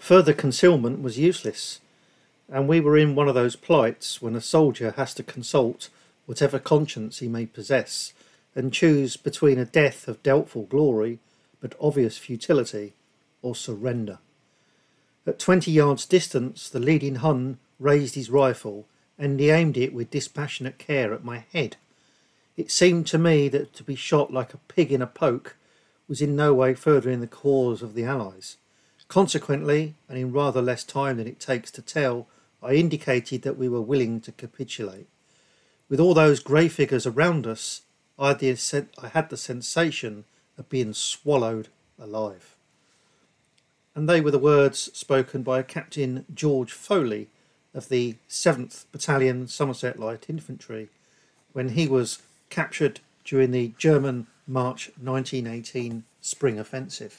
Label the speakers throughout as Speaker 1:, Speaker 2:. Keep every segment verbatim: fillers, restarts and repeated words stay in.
Speaker 1: Further concealment was useless, and we were in one of those plights when a soldier has to consult whatever conscience he may possess and choose between a death of doubtful glory but obvious futility or surrender. At twenty yards distance, the leading Hun raised his rifle and he aimed it with dispassionate care at my head. It seemed to me that to be shot like a pig in a poke was in no way furthering the cause of the Allies. Consequently, and in rather less time than it takes to tell, I indicated that we were willing to capitulate. With all those grey figures around us, I had, the, I had the sensation of being swallowed alive. And they were the words spoken by Captain George Foley of the seventh Battalion Somerset Light Infantry when he was captured during the German March nineteen eighteen Spring Offensive.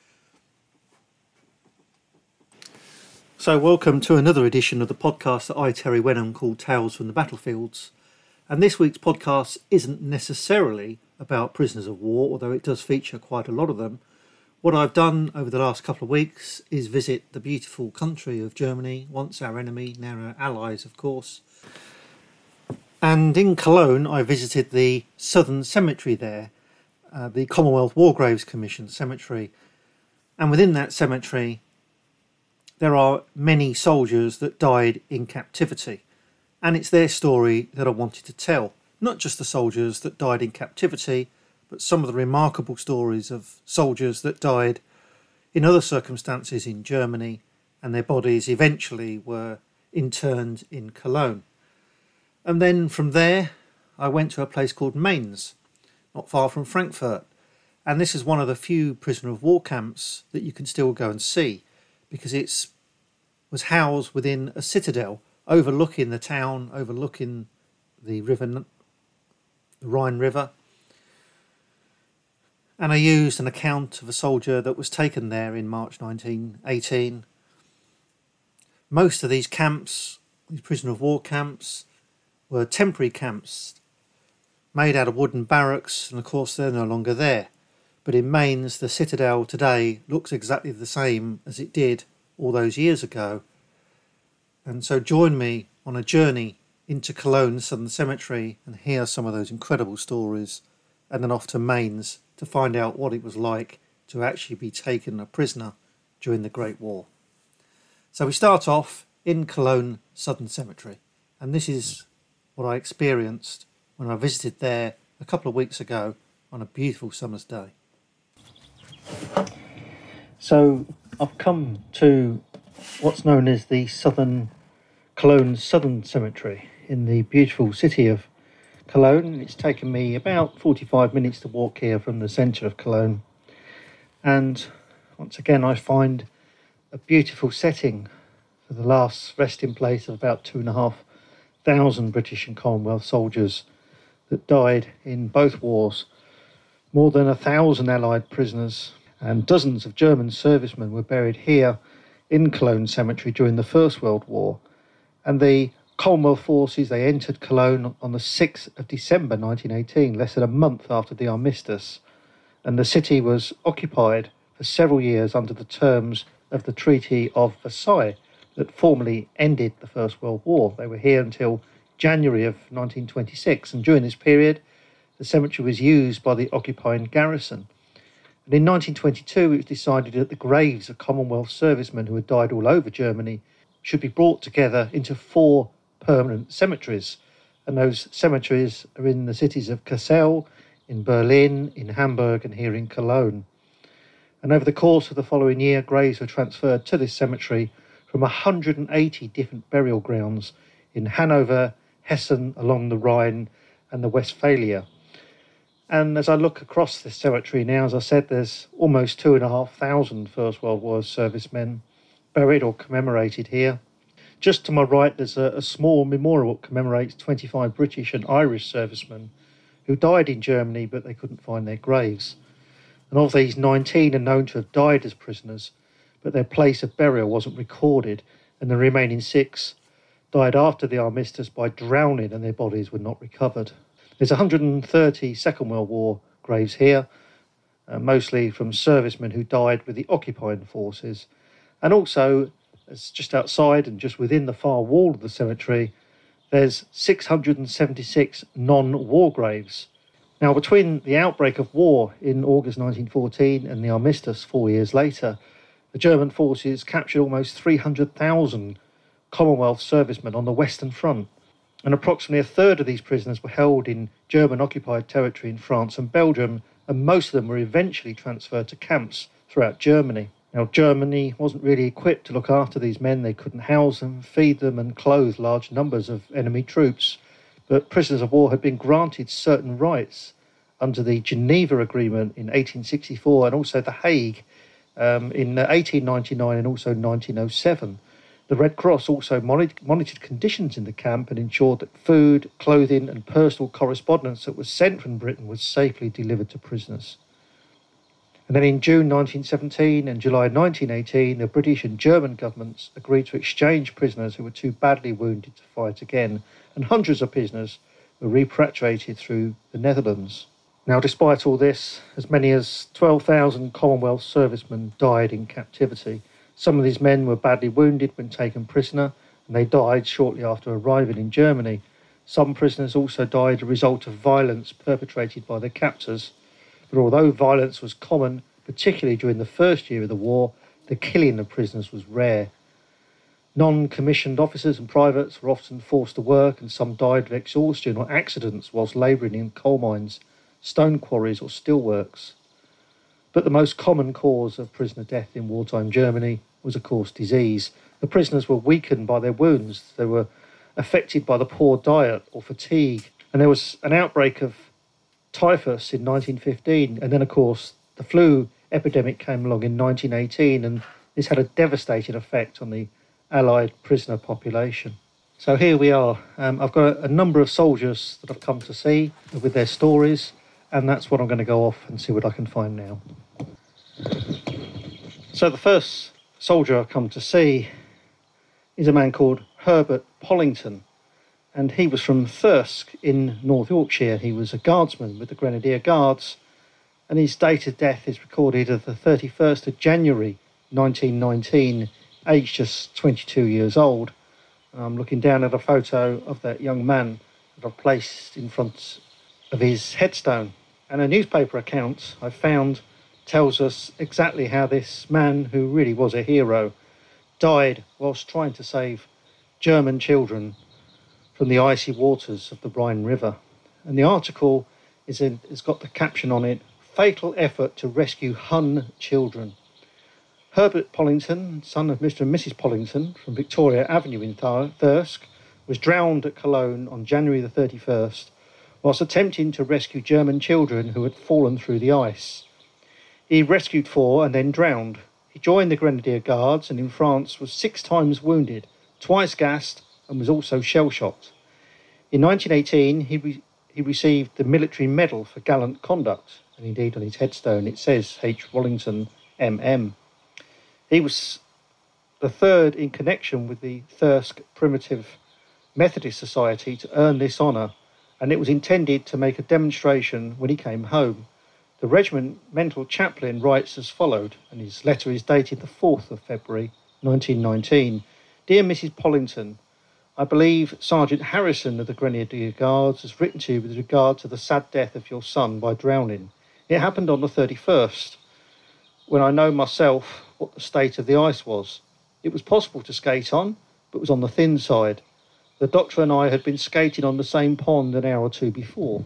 Speaker 1: So welcome to another edition of the podcast that I, Terry Wenham, call Tales from the Battlefields. And this week's podcast isn't necessarily about prisoners of war, although it does feature quite a lot of them. What I've done over the last couple of weeks is visit the beautiful country of Germany, once our enemy, now our allies, of course. And in Cologne, I visited the Southern Cemetery there, uh, the Commonwealth War Graves Commission cemetery. And within that cemetery, there are many soldiers that died in captivity. And it's their story that I wanted to tell. Not just the soldiers that died in captivity, but some of the remarkable stories of soldiers that died in other circumstances in Germany, and their bodies eventually were interned in Cologne. And then from there, I went to a place called Mainz, not far from Frankfurt. And this is one of the few prisoner of war camps that you can still go and see, because it was housed within a citadel overlooking the town, overlooking the river, the Rhine River. And I used an account of a soldier that was taken there in March nineteen eighteen. Most of these camps, these prisoner of war camps, were temporary camps made out of wooden barracks, and of course they're no longer there. But in Mainz, the citadel today looks exactly the same as it did all those years ago. And so join me on a journey into Cologne Southern Cemetery and hear some of those incredible stories, and then off to Mainz to find out what it was like to actually be taken a prisoner during the Great War. So we start off in Cologne Southern Cemetery, and this is what I experienced when I visited there a couple of weeks ago on a beautiful summer's day. So I've come to what's known as the Southern Cologne Southern Cemetery in the beautiful city of Cologne. It's taken me about forty-five minutes to walk here from the centre of Cologne. And once again, I find a beautiful setting for the last resting place of about two and a half thousand British and Commonwealth soldiers that died in both wars. More than a thousand Allied prisoners and dozens of German servicemen were buried here in Cologne Cemetery during the First World War. And the Commonwealth forces, they entered Cologne on the sixth of December nineteen eighteen, less than a month after the armistice. And the city was occupied for several years under the terms of the Treaty of Versailles that formally ended the First World War. They were here until January of nineteen twenty-six, and during this period, the cemetery was used by the occupying garrison. And in nineteen twenty-two, it was decided that the graves of Commonwealth servicemen who had died all over Germany should be brought together into four permanent cemeteries. And those cemeteries are in the cities of Kassel, in Berlin, in Hamburg, and here in Cologne. And over the course of the following year, graves were transferred to this cemetery from one hundred eighty different burial grounds in Hanover, Hessen, along the Rhine, and the Westphalia. And as I look across this cemetery now, as I said, there's almost two and a half thousand First World War servicemen buried or commemorated here. Just to my right, there's a, a small memorial that commemorates twenty-five British and Irish servicemen who died in Germany, but they couldn't find their graves. And of these, nineteen are known to have died as prisoners, but their place of burial wasn't recorded, and the remaining six died after the armistice by drowning, and their bodies were not recovered. There's one hundred thirty Second World War graves here, uh, mostly from servicemen who died with the occupying forces. And also, as just outside and just within the far wall of the cemetery, there's six hundred seventy-six non-war graves. Now, between the outbreak of war in August nineteen fourteen and the armistice four years later, the German forces captured almost three hundred thousand Commonwealth servicemen on the Western Front, and approximately a third of these prisoners were held in German-occupied territory in France and Belgium, and most of them were eventually transferred to camps throughout Germany. Now, Germany wasn't really equipped to look after these men. They couldn't house them, feed them and clothe large numbers of enemy troops. But prisoners of war had been granted certain rights under the Geneva Agreement in eighteen sixty-four and also The Hague um, in eighteen ninety-nine and also nineteen oh seven. The Red Cross also monitored conditions in the camp and ensured that food, clothing and personal correspondence that was sent from Britain was safely delivered to prisoners. And then in June nineteen seventeen and July nineteen eighteen, the British and German governments agreed to exchange prisoners who were too badly wounded to fight again, and hundreds of prisoners were repatriated through the Netherlands. Now, despite all this, as many as twelve thousand Commonwealth servicemen died in captivity. Some of these men were badly wounded when taken prisoner, and they died shortly after arriving in Germany. Some prisoners also died as a result of violence perpetrated by their captors. But although violence was common, particularly during the first year of the war, the killing of prisoners was rare. Non-commissioned officers and privates were often forced to work, and some died of exhaustion or accidents whilst labouring in coal mines, stone quarries or steelworks. But the most common cause of prisoner death in wartime Germany was, of course, disease. The prisoners were weakened by their wounds. They were affected by the poor diet or fatigue. And there was an outbreak of typhus in nineteen fifteen. And then, of course, the flu epidemic came along in nineteen eighteen. And this had a devastating effect on the Allied prisoner population. So here we are. Um, I've got a, a number of soldiers that I've come to see with their stories. And that's what I'm going to go off and see what I can find now. So the first soldier I've come to see is a man called Herbert Pollington, and he was from Thirsk in North Yorkshire. He was a guardsman with the Grenadier Guards, and his date of death is recorded as the thirty-first of January nineteen nineteen, aged just twenty-two years old. I'm looking down at a photo of that young man that I've placed in front of his headstone, and a newspaper account I found tells us exactly how this man, who really was a hero, died whilst trying to save German children from the icy waters of the Rhine River. And the article is in, it's got the caption on it, "Fatal effort to rescue Hun children." Herbert Pollington, son of Mister and Missus Pollington from Victoria Avenue in Thirsk, was drowned at Cologne on January the thirty-first whilst attempting to rescue German children who had fallen through the ice. He rescued four and then drowned. He joined the Grenadier Guards and in France was six times wounded, twice gassed, and was also shell-shocked. In nineteen eighteen, he, re- he received the Military Medal for Gallant Conduct, and indeed on his headstone it says H. Wallington, M M. He was the third in connection with the Thirsk Primitive Methodist Society to earn this honour, and it was intended to make a demonstration when he came home. The regimental chaplain writes as followed, and his letter is dated the fourth of February nineteen nineteen. "Dear Missus Pollington, I believe Sergeant Harrison of the Grenadier Guards has written to you with regard to the sad death of your son by drowning. It happened on the thirty-first, when I know myself what the state of the ice was. It was possible to skate on, but was on the thin side. The doctor and I had been skating on the same pond an hour or two before.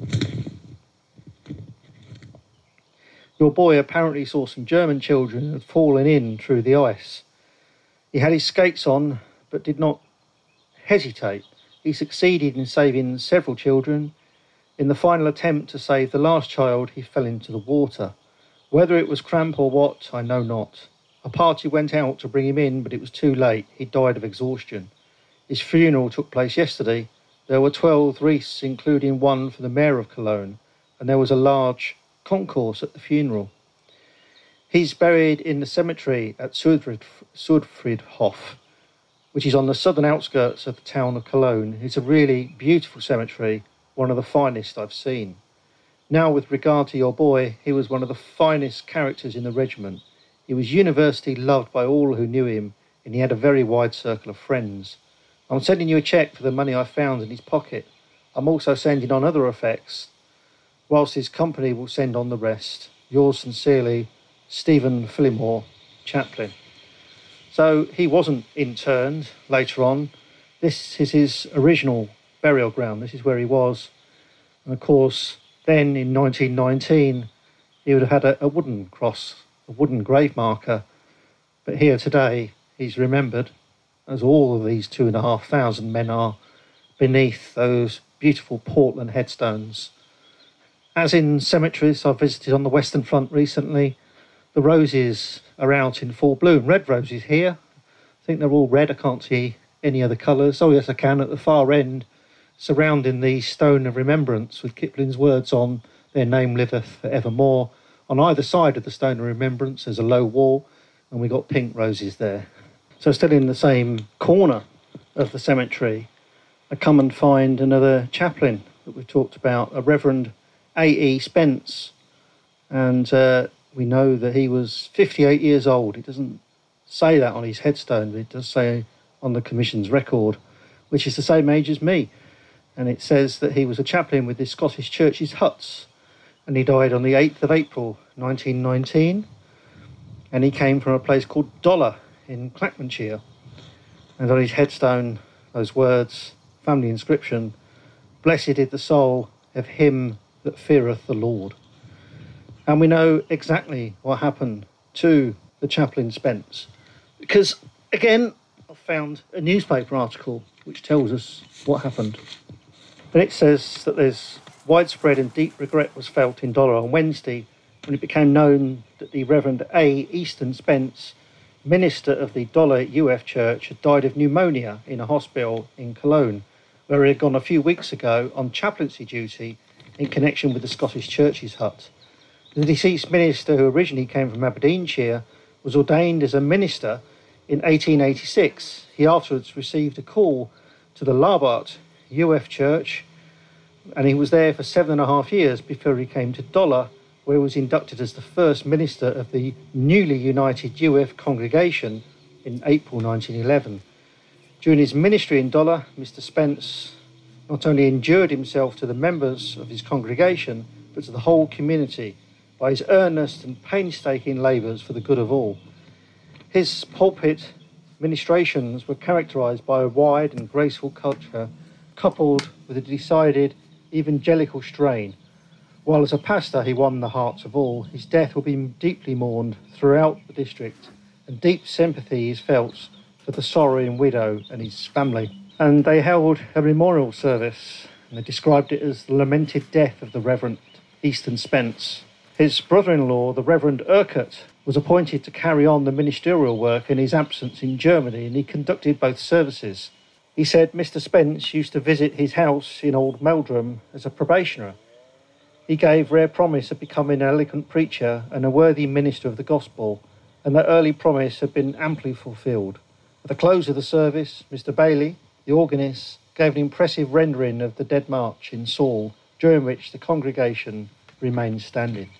Speaker 1: Your boy apparently saw some German children who had fallen in through the ice. He had his skates on, but did not hesitate. He succeeded in saving several children. In the final attempt to save the last child, he fell into the water. Whether it was cramp or what, I know not. A party went out to bring him in, but it was too late. He died of exhaustion. His funeral took place yesterday. There were twelve wreaths, including one for the Mayor of Cologne, and there was a large concourse at the funeral. He's buried in the cemetery at Sudfried, Sudfriedhof, which is on the southern outskirts of the town of Cologne. It's a really beautiful cemetery, one of the finest I've seen. Now, with regard to your boy, he was one of the finest characters in the regiment. He was universally loved by all who knew him, and he had a very wide circle of friends. I'm sending you a cheque for the money I found in his pocket. I'm also sending on other effects, whilst his company will send on the rest. Yours sincerely, Stephen Phillimore, chaplain. So he wasn't interned later on. This is his original burial ground. This is where he was. And of course, then in nineteen nineteen, he would have had a, a wooden cross, a wooden grave marker. But here today, he's remembered, as all of these two and a half thousand men are, beneath those beautiful Portland headstones. As in cemeteries I've visited on the Western Front recently, the roses are out in full bloom. Red roses here. I think they're all red. I can't see any other colours. Oh yes, I can. At the far end, surrounding the stone of remembrance with Kipling's words on, their name liveth for evermore. On either side of the stone of remembrance there's a low wall, and we got pink roses there. So still in the same corner of the cemetery, I come and find another chaplain that we've talked about, a Reverend A E Spence. And uh, we know that he was fifty-eight years old. It doesn't say that on his headstone, but it does say on the Commission's record, which is the same age as me. And it says that he was a chaplain with the Scottish Church's Huts, and he died on the eighth of April nineteen nineteen. And he came from a place called Dollar in Clackmanshire. And on his headstone, those words, family inscription, "Blessed is the soul of him that feareth the Lord." And we know exactly what happened to the chaplain Spence, because again I found a newspaper article which tells us what happened. And it says that there's widespread and deep regret was felt in Dollar on Wednesday when it became known that the Reverend A. Easton Spence, minister of the Dollar U F Church, had died of pneumonia in a hospital in Cologne, where he had gone a few weeks ago on chaplaincy duty in connection with the Scottish Church's Hut. The deceased minister, who originally came from Aberdeenshire, was ordained as a minister in eighteen eighty-six. He afterwards received a call to the Larbart U F Church, and he was there for seven and a half years before he came to Dollar, where he was inducted as the first minister of the newly united U F congregation in April nineteen eleven. During his ministry in Dollar, Mister Spence not only endured himself to the members of his congregation, but to the whole community by his earnest and painstaking labours for the good of all. His pulpit ministrations were characterised by a wide and graceful culture, coupled with a decided evangelical strain. While as a pastor he won the hearts of all, his death will be deeply mourned throughout the district, and deep sympathy is felt for the sorrowing widow and his family. And they held a memorial service, and they described it as the lamented death of the Reverend Easton Spence. His brother-in-law, the Reverend Urquhart, was appointed to carry on the ministerial work in his absence in Germany, and he conducted both services. He said Mister Spence used to visit his house in Old Meldrum as a probationer. He gave rare promise of becoming an eloquent preacher and a worthy minister of the gospel, and that early promise had been amply fulfilled. At the close of the service, Mister Bailey, the organist, gave an impressive rendering of the Dead March in Saul, during which the congregation remained standing.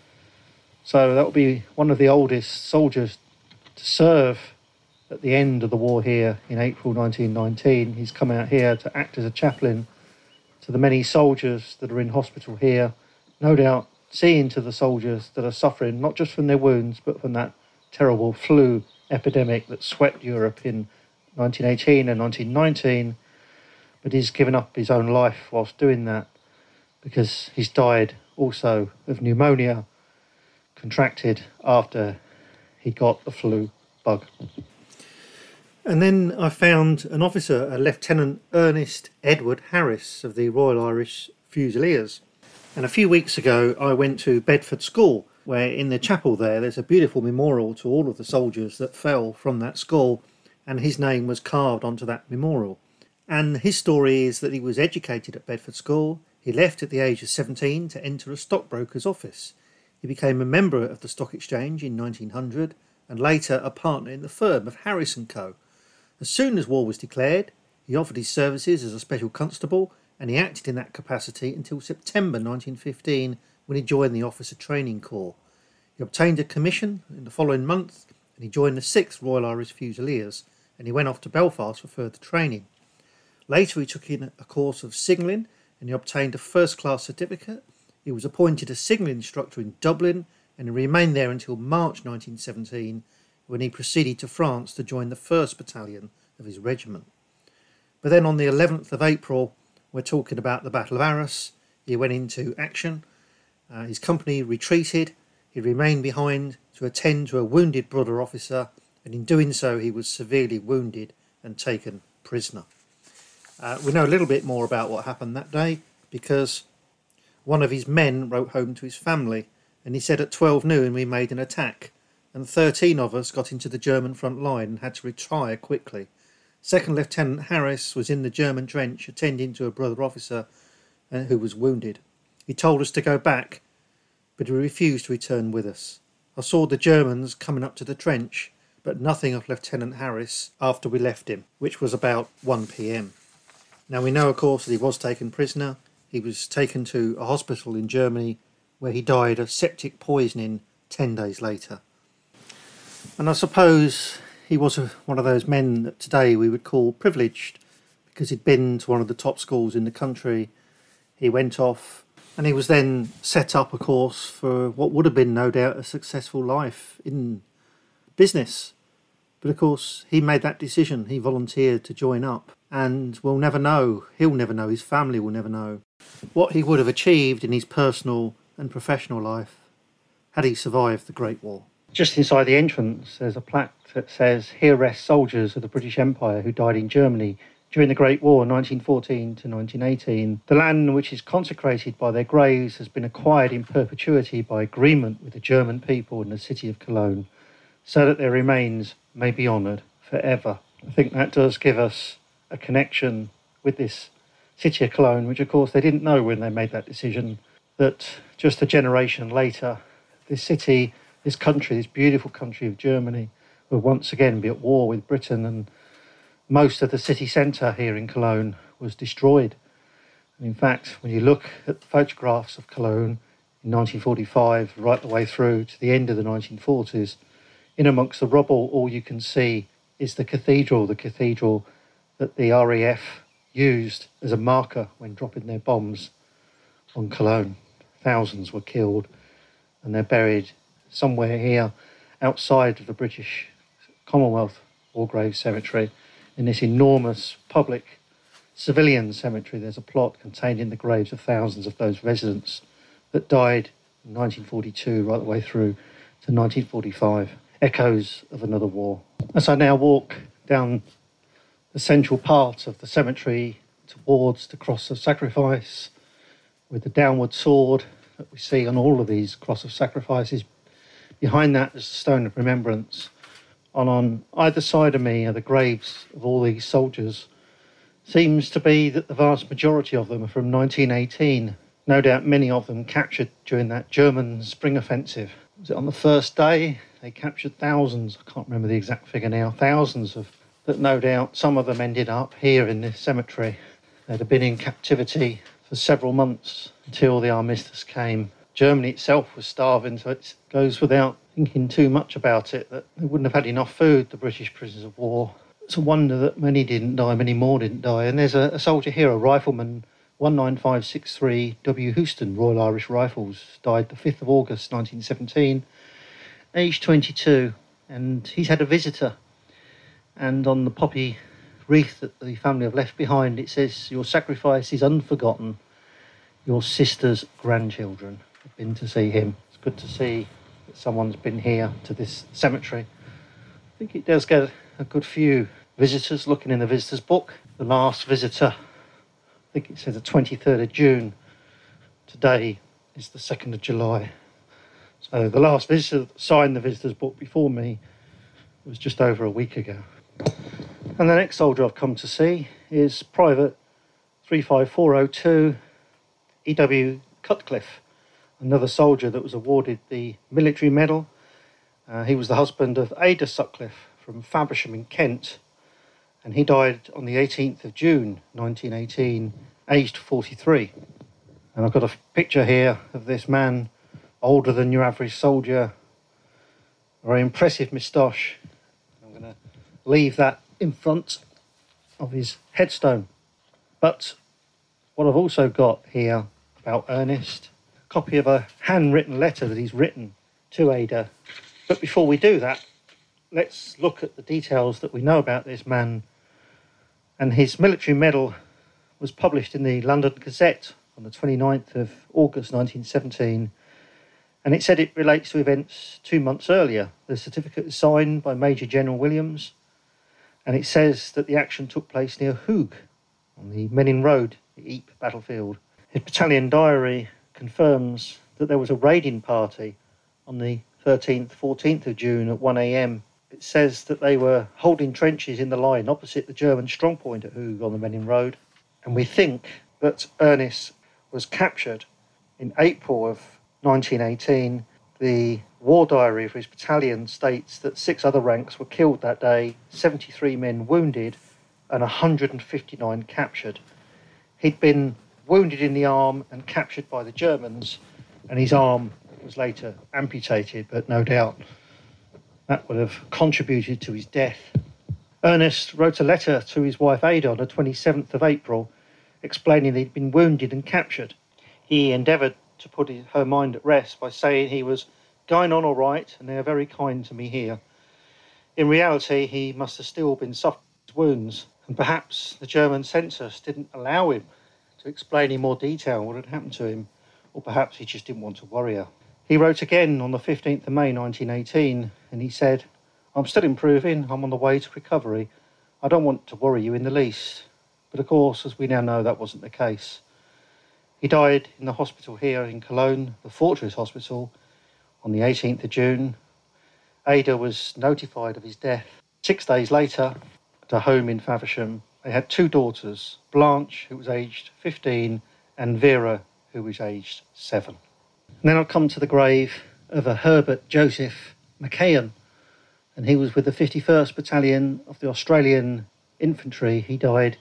Speaker 1: So that will be one of the oldest soldiers to serve at the end of the war here in April nineteen nineteen. He's come out here to act as a chaplain to the many soldiers that are in hospital here, no doubt seeing to the soldiers that are suffering not just from their wounds but from that terrible flu epidemic that swept Europe in nineteen eighteen and nineteen nineteen. But he's given up his own life whilst doing that, because he's died also of pneumonia contracted after he got the flu bug. And then I found an officer, a Lieutenant Ernest Edward Harris of the Royal Irish Fusiliers. And a few weeks ago I went to Bedford School, where in the chapel there there's a beautiful memorial to all of the soldiers that fell from that school, and his name was carved onto that memorial. And his story is that he was educated at Bedford School. He left at the age of seventeen to enter a stockbroker's office. He became a member of the Stock Exchange in nineteen hundred, and later a partner in the firm of Harris and Co. As soon as war was declared, he offered his services as a special constable, and he acted in that capacity until September nineteen fifteen, when he joined the Officer Training Corps. He obtained a commission in the following month and he joined the sixth Royal Irish Fusiliers, and he went off to Belfast for further training. Later he took in a course of signalling and he obtained a first-class certificate. He was appointed a signalling instructor in Dublin and he remained there until March nineteen seventeen, when he proceeded to France to join the first Battalion of his regiment. But then on the eleventh of April, we're talking about the Battle of Arras, he went into action. Uh, his company retreated. He remained behind to attend to a wounded brother officer, and in doing so he was severely wounded and taken prisoner. Uh, we know a little bit more about what happened that day because one of his men wrote home to his family, and he said at twelve noon we made an attack and thirteen of us got into the German front line and had to retire quickly. Second Lieutenant Harris was in the German trench attending to a brother officer uh, who was wounded. He told us to go back, but he refused to return with us. I saw the Germans coming up to the trench, but nothing of Lieutenant Harris after we left him, which was about one p.m. Now we know, of course, that he was taken prisoner. He was taken to a hospital in Germany where he died of septic poisoning ten days later. And I suppose he was a, one of those men that today we would call privileged because he'd been to one of the top schools in the country. He went off and he was then set up, of course, for what would have been no doubt a successful life in business. But of course, he made that decision. He volunteered to join up, and we'll never know, he'll never know, his family will never know what he would have achieved in his personal and professional life had he survived the Great War. Just inside the entrance, there's a plaque that says, "Here rest soldiers of the British Empire who died in Germany during the Great War, nineteen fourteen to nineteen eighteen. The land which is consecrated by their graves has been acquired in perpetuity by agreement with the German people in the city of Cologne, so that their remains may be honoured forever." I think that does give us a connection with this city of Cologne, which of course they didn't know when they made that decision, that just a generation later, this city, this country, this beautiful country of Germany, will once again be at war with Britain, and most of the city centre here in Cologne was destroyed. And in fact, when you look at the photographs of Cologne in nineteen forty-five, right the way through to the end of the nineteen forties, in amongst the rubble, all you can see is the cathedral, the cathedral that the R A F used as a marker when dropping their bombs on Cologne. Thousands were killed, and they're buried somewhere here outside of the British Commonwealth War Graves Cemetery, in this enormous public civilian cemetery. There's a plot containing the graves of thousands of those residents that died in nineteen forty-two right the way through to nineteen forty-five. Echoes of another war. As I now walk down the central part of the cemetery towards the Cross of Sacrifice with the downward sword that we see on all of these Cross of Sacrifices, behind that is the Stone of Remembrance. And on either side of me are the graves of all these soldiers. Seems to be that the vast majority of them are from nineteen eighteen. No doubt many of them captured during that German spring offensive. Was it on the first day? They captured thousands, I can't remember the exact figure now, thousands of, but no doubt some of them ended up here in this cemetery. They'd have been in captivity for several months until the armistice came. Germany itself was starving, so it goes without thinking too much about it that they wouldn't have had enough food, the British prisoners of war. It's a wonder that many didn't die, many more didn't die. And there's a, a soldier here, a rifleman, one nine five six three W Houston, Royal Irish Rifles, died the fifth of August nineteen seventeen, aged twenty-two, and he's had a visitor. And on the poppy wreath that the family have left behind, it says, "Your sacrifice is unforgotten. Your sister's grandchildren have been to see him." It's good to see that someone's been here to this cemetery. I think it does get a good few visitors looking in the visitors book. The last visitor, I think it says the twenty-third of June. Today is the second of July. So the last visitor that signed the visitors book before me was just over a week ago. And the next soldier I've come to see is Private three five four oh two E W Cutcliffe, another soldier that was awarded the military medal. Uh, he was the husband of Ada Sutcliffe from Faversham in Kent, and he died on the eighteenth of June nineteen eighteen, aged forty-three. And I've got a picture here of this man, older than your average soldier, A very impressive moustache. I'm going to leave that in front of his headstone. But what I've also got here about Ernest, a copy of a handwritten letter that he's written to Ada. But before we do that, let's look at the details that we know about this man. And his military medal was published in the London Gazette on the twenty-ninth of August nineteen seventeen, and it said it relates to events two months earlier. The certificate is signed by Major General Williams, and it says that the action took place near Hoog on the Menin Road, the Ypres battlefield. His battalion diary confirms that there was a raiding party on the thirteenth, fourteenth of June at one a.m. It says that they were holding trenches in the line opposite the German strongpoint at Hoog on the Menin Road. And we think that Ernest was captured in April of nineteen eighteen. The war diary of his battalion states that six other ranks were killed that day, seventy-three men wounded, and one hundred fifty-nine captured. He'd been wounded in the arm and captured by the Germans, and his arm was later amputated, but no doubt that would have contributed to his death. Ernest wrote a letter to his wife Ada on the twenty-seventh of April, explaining that he'd been wounded and captured. He endeavoured to put his, her mind at rest by saying he was going on all right and they are very kind to me here. In reality, he must have still been suffering wounds, and perhaps the German censors didn't allow him to explain in more detail what had happened to him, or perhaps he just didn't want to worry her. He wrote again on the fifteenth of May nineteen eighteen, and he said, "I'm still improving, I'm on the way to recovery. I don't want to worry you in the least." But of course, as we now know, that wasn't the case. He died in the hospital here in Cologne, the Fortress Hospital, on the eighteenth of June. Ada was notified of his death. Six days later, at a home in Faversham, they had two daughters, Blanche, who was aged fifteen, and Vera, who was aged seven. And then I'll come to the grave of a Herbert Joseph McKeon, and he was with the fifty-first Battalion of the Australian Infantry. He died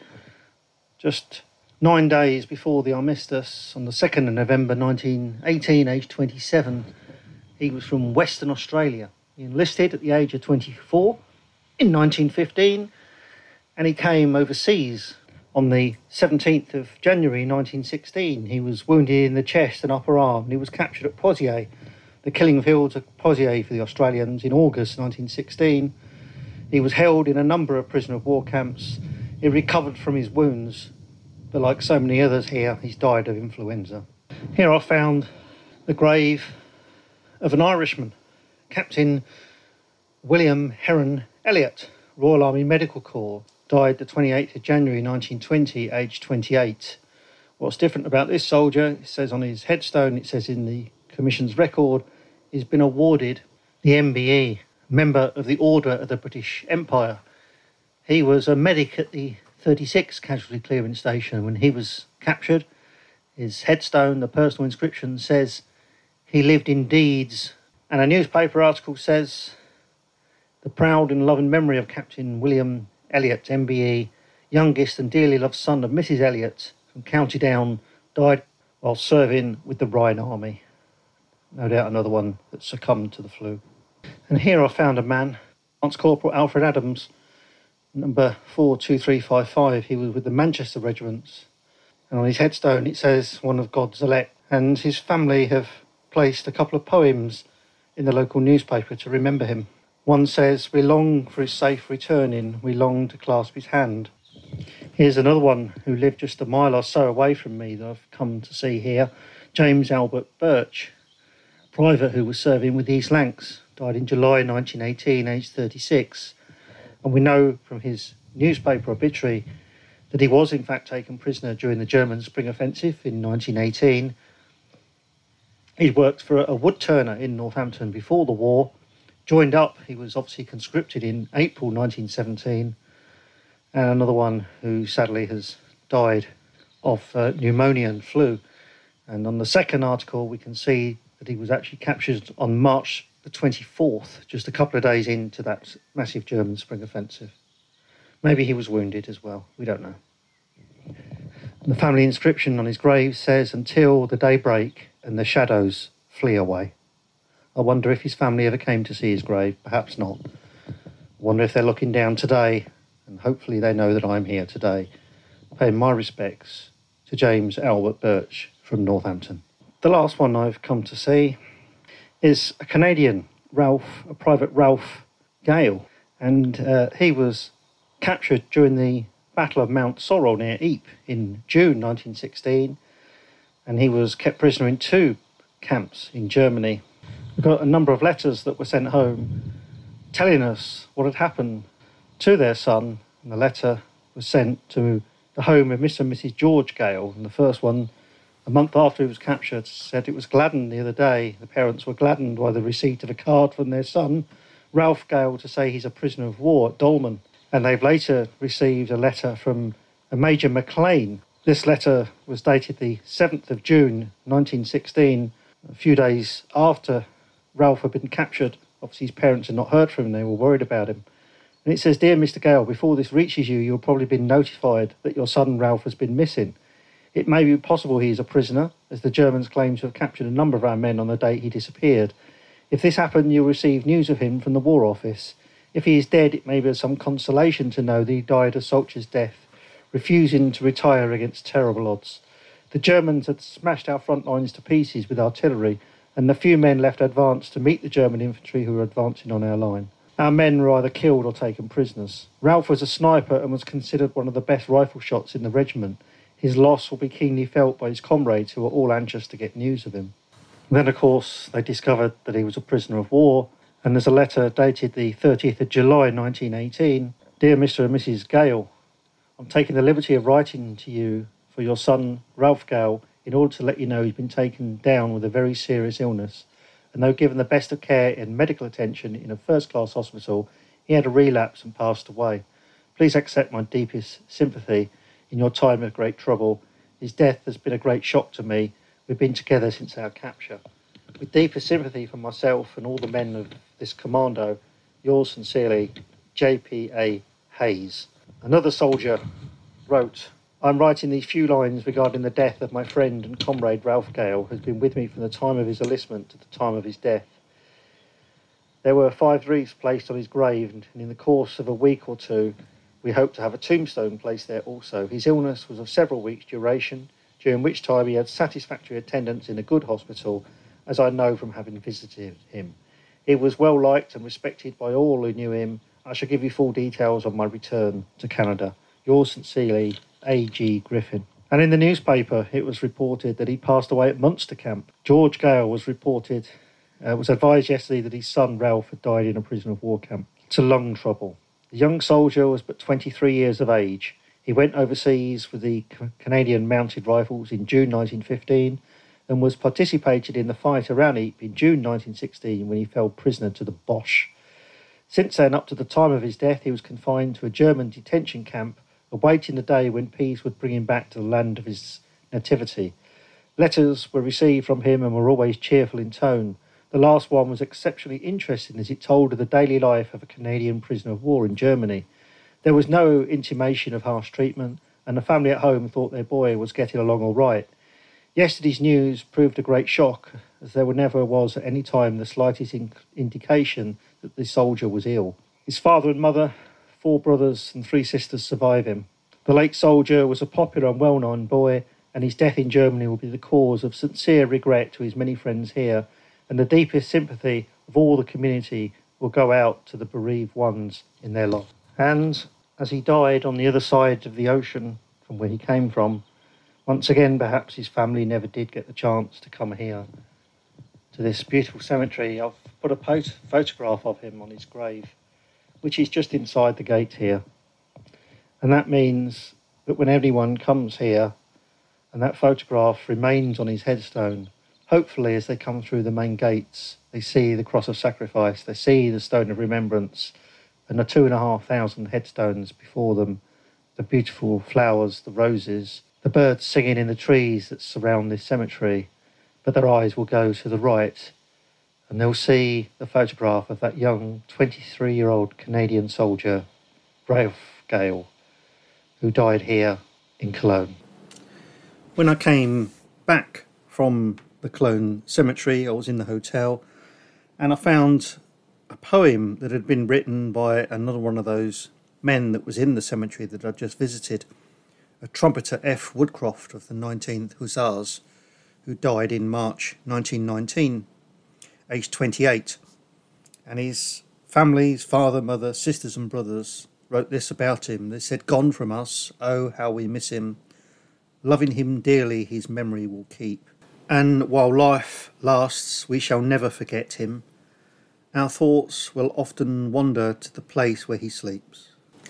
Speaker 1: just nine days before the armistice on the second of November nineteen eighteen, aged twenty-seven. He was from Western Australia. He enlisted at the age of twenty-four in nineteen fifteen, and he came overseas on the seventeenth of January nineteen sixteen. He was wounded in the chest and upper arm, and he was captured at Poitiers, the killing fields of Poitiers for the Australians, in August nineteen sixteen. He was held in a number of prisoner of war camps. He recovered from his wounds, but like so many others here, he's died of influenza. Here I found the grave of an Irishman, Captain William Heron Elliott, Royal Army Medical Corps, died the twenty-eighth of January nineteen twenty, aged twenty-eight. What's different about this soldier, it says on his headstone, it says in the Commission's record, he's been awarded the M B E, Member of the Order of the British Empire. He was a medic at the thirty-sixth Casualty Clearing Station when he was captured. His headstone, the personal inscription, says he lived in deeds. And a newspaper article says, "The proud and loving memory of Captain William Elliott, M B E, youngest and dearly loved son of Missus Elliott from County Down, died while serving with the Rhine Army." No doubt another one that succumbed to the flu. And here I found a man, Lance Corporal Alfred Adams, number four two three five five. He was with the Manchester regiments. And on his headstone it says, "One of God's elect." And his family have placed a couple of poems in the local newspaper to remember him. One says, "We long for his safe returning, we long to clasp his hand." Here's another one who lived just a mile or so away from me that I've come to see here, James Albert Birch, private who was serving with the East Lancs, died in July nineteen eighteen, aged thirty-six. And we know from his newspaper obituary that he was in fact taken prisoner during the German Spring Offensive in nineteen eighteen. He'd worked for a wood turner in Northampton before the war, joined up, he was obviously conscripted in April nineteen seventeen, and another one who sadly has died of uh, pneumonia and flu. And on the second article we can see that he was actually captured on March the twenty-fourth, just a couple of days into that massive German Spring Offensive. Maybe he was wounded as well, we don't know. And the family inscription on his grave says, "Until the day break and the shadows flee away." I wonder if his family ever came to see his grave. Perhaps not. I wonder if they're looking down today, and hopefully they know that I'm here today, paying my respects to James Albert Birch from Northampton. The last one I've come to see is a Canadian, Ralph, a Private Ralph Gale, and uh, he was captured during the Battle of Mount Sorrel near Ypres in June nineteen sixteen, and he was kept prisoner in two camps in Germany. We got a number of letters that were sent home telling us what had happened to their son, and the letter was sent to the home of Mister and Missus George Gale, and the first one, a month after he was captured, said it was gladdened the other day. The parents were gladdened by the receipt of a card from their son, Ralph Gale, to say he's a prisoner of war at Dolman. And they've later received a letter from a Major McLean. This letter was dated the seventh of June nineteen sixteen, a few days after Ralph had been captured. Obviously his parents had not heard from him, they were worried about him. And it says, "Dear Mister Gale, before this reaches you, you'll probably been notified that your son Ralph has been missing. It may be possible he is a prisoner, as the Germans claim to have captured a number of our men on the date he disappeared. If this happened, you'll receive news of him from the War Office. If he is dead, it may be some consolation to know that he died a soldier's death, refusing to retire against terrible odds. The Germans had smashed our front lines to pieces with artillery, and the few men left advanced to meet the German infantry who were advancing on our line. Our men were either killed or taken prisoners. Ralph was a sniper and was considered one of the best rifle shots in the regiment. His loss will be keenly felt by his comrades, who were all anxious to get news of him." And then, of course, they discovered that he was a prisoner of war, and there's a letter dated the thirtieth of July nineteen eighteen. "Dear Mister and Missus Gale, I'm taking the liberty of writing to you for your son, Ralph Gale, in order to let you know he's been taken down with a very serious illness, and though given the best of care and medical attention in a first-class hospital, he had a relapse and passed away. Please accept my deepest sympathy in your time of great trouble. His death has been a great shock to me. We've been together since our capture. With deepest sympathy for myself and all the men of this commando, yours sincerely, J P A Hayes." Another soldier wrote, "I'm writing these few lines regarding the death of my friend and comrade Ralph Gale, who has been with me from the time of his enlistment to the time of his death. There were five wreaths placed on his grave, and in the course of a week or two, we hope to have a tombstone placed there also. His illness was of several weeks' duration, during which time he had satisfactory attendance in a good hospital, as I know from having visited him. He was well liked and respected by all who knew him. I shall give you full details on my return to Canada. Yours sincerely, A G Griffin." And in the newspaper, it was reported that he passed away at Munster Camp. George Gale was reported, uh, was advised yesterday that his son Ralph had died in a prisoner of war camp. It's a lung trouble. The young soldier was but twenty-three years of age. He went overseas with the Canadian Mounted Rifles in June nineteen fifteen and was participated in the fight around Ypres in June nineteen sixteen when he fell prisoner to the Boche. Since then, up to the time of his death, he was confined to a German detention camp, awaiting the day when peace would bring him back to the land of his nativity. Letters were received from him and were always cheerful in tone. The last one was exceptionally interesting as it told of the daily life of a Canadian prisoner of war in Germany. There was no intimation of harsh treatment, and the family at home thought their boy was getting along all right. Yesterday's news proved a great shock, as there never was at any time the slightest in- indication that the soldier was ill. His father and mother, four brothers and three sisters survive him. The late soldier was a popular and well-known boy, and his death in Germany will be the cause of sincere regret to his many friends here, and the deepest sympathy of all the community will go out to the bereaved ones in their loss. And as he died on the other side of the ocean from where he came from, once again perhaps his family never did get the chance to come here to this beautiful cemetery. I've put a pot- photograph of him on his grave, which is just inside the gate here. And that means that when anyone comes here and that photograph remains on his headstone, hopefully as they come through the main gates, they see the cross of sacrifice, they see the stone of remembrance, and the two and a half thousand headstones before them, the beautiful flowers, the roses, the birds singing in the trees that surround this cemetery. But their eyes will go to the right, and they'll see the photograph of that young twenty-three-year-old Canadian soldier, Ralph Gale, who died here in Cologne. When I came back from the Cologne cemetery, I was in the hotel, And I found a poem that had been written by another one of those men that was in the cemetery that I'd just visited, a trumpeter F. Woodcroft of the nineteenth Hussars, who died in March nineteen nineteen, aged twenty-eight. And his family, his father, mother, sisters and brothers wrote this about him. They said, "Gone from us, oh how we miss him. Loving him dearly, his memory will keep. And while life lasts, we shall never forget him. Our thoughts will often wander to the place where he sleeps."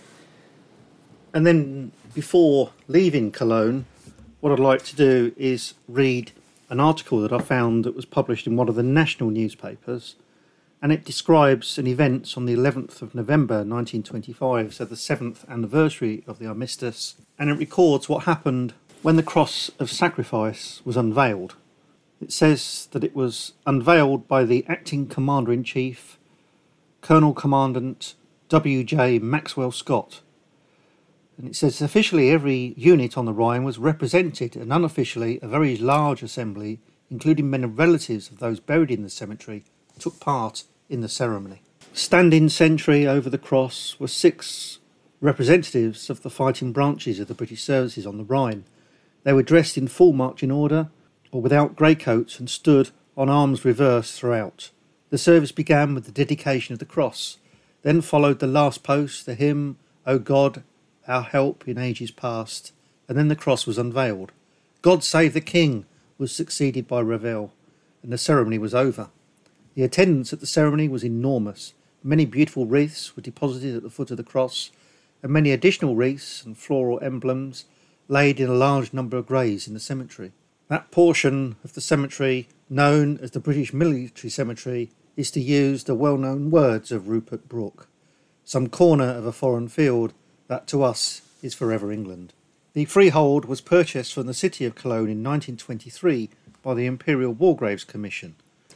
Speaker 1: And then before leaving Cologne, what I'd like to do is read an article that I found that was published in one of the national newspapers, and it describes an event on the eleventh of November nineteen twenty-five, so the seventh anniversary of the armistice, and it records what happened when the Cross of Sacrifice was unveiled. It says that it was unveiled by the acting Commander-in-Chief, Colonel Commandant W J Maxwell Scott. And it says officially every unit on the Rhine was represented, and unofficially a very large assembly, including many relatives of those buried in the cemetery, took part in the ceremony. Standing sentry over the cross were six representatives of the fighting branches of the British services on the Rhine. They were dressed in full marching order, or without greycoats, and stood on arms reversed throughout. The service began with the dedication of the cross. Then followed the last post, the hymn, "O God, our help in ages past," and then the cross was unveiled. "God Save the King" was succeeded by revel, and the ceremony was over. The attendance at the ceremony was enormous. Many beautiful wreaths were deposited at the foot of the cross, and many additional wreaths and floral emblems laid in a large number of graves in the cemetery. That portion of the cemetery known as the British Military Cemetery is to use the well-known words of Rupert Brooke: "Some corner of a foreign field that to us is forever England." The freehold was purchased from the city of Cologne in nineteen twenty-three by the Imperial War Graves Commission.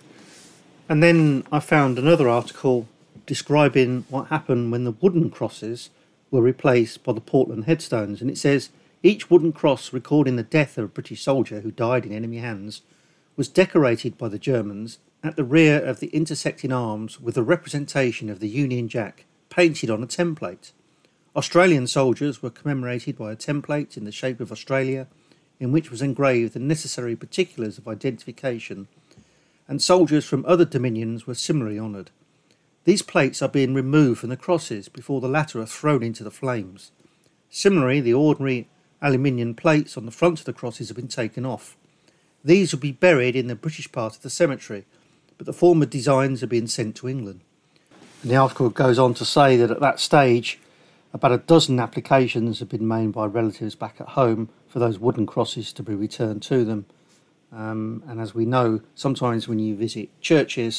Speaker 1: And then I found another article describing what happened when the wooden crosses were replaced by the Portland headstones, and it says, "Each wooden cross recording the death of a British soldier who died in enemy hands was decorated by the Germans at the rear of the intersecting arms with a representation of the Union Jack painted on a template. Australian soldiers were commemorated by a template in the shape of Australia, in which was engraved the necessary particulars of identification, and soldiers from other dominions were similarly honoured. These plates are being removed from the crosses before the latter are thrown into the flames. Similarly, the ordinary aluminium plates on the front of the crosses have been taken off. These will be buried in the British part of the cemetery, but the former designs are being sent to England." And the article goes on to say that at that stage, about a dozen applications have been made by relatives back at home for those wooden crosses to be returned to them. Um, and as we know, sometimes when you visit churches,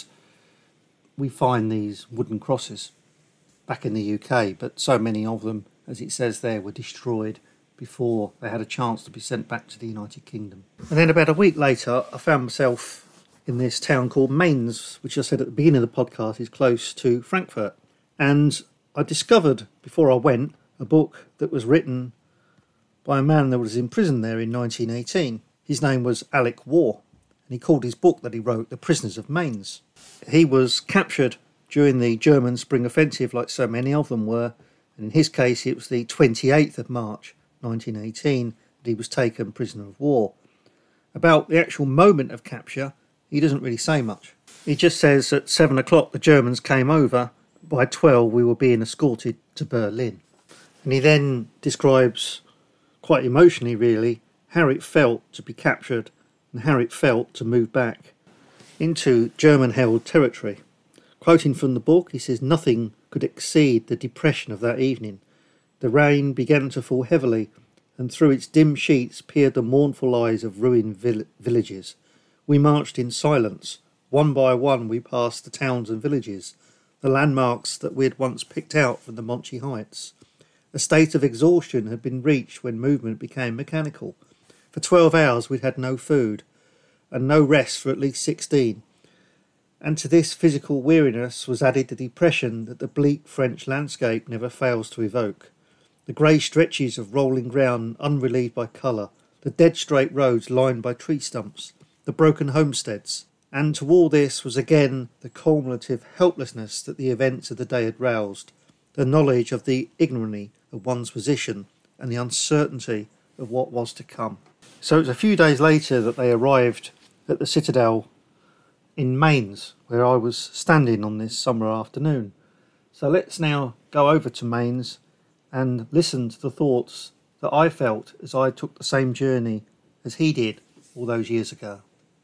Speaker 1: we find these wooden crosses back in the U K, but so many of them, as it says there, were destroyed before they had a chance to be sent back to the United Kingdom. And then about a week later, I found myself in this town called Mainz, which I said at the beginning of the podcast is close to Frankfurt. And I discovered, before I went, a book that was written by a man that was in prison there in nineteen eighteen. His name was Alec Waugh, and he called his book that he wrote The Prisoners of Mainz. He was captured during the German Spring Offensive, like so many of them were, and in his case it was the twenty-eighth of March nineteen eighteen that he was taken prisoner of war. About the actual moment of capture, he doesn't really say much. He just says at seven o'clock the Germans came over, by twelve we were being escorted to Berlin. And he then describes, quite emotionally really, how it felt to be captured and how it felt to move back into German-held territory. Quoting from the book, he says, "Nothing could exceed the depression of that evening. The rain began to fall heavily, and through its dim sheets peered the mournful eyes of ruined vill- villages. We marched in silence. One by one we passed the towns and villages, the landmarks that we had once picked out from the Monchy Heights. A state of exhaustion had been reached when movement became mechanical. For twelve hours we'd had no food, and no rest for at least sixteen. And to this physical weariness was added the depression that the bleak French landscape never fails to evoke. The grey stretches of rolling ground unrelieved by colour, the dead straight roads lined by tree stumps, the broken homesteads, And to all this was again the cumulative helplessness that the events of the day had roused, the knowledge of the ignominy of one's position and the uncertainty of what was to come. So it was a few days later that they arrived at the Citadel in Mainz, where I was standing on this summer afternoon. So let's now go over to Mainz and listen to the thoughts that I felt as I took the same journey as he did all those years ago.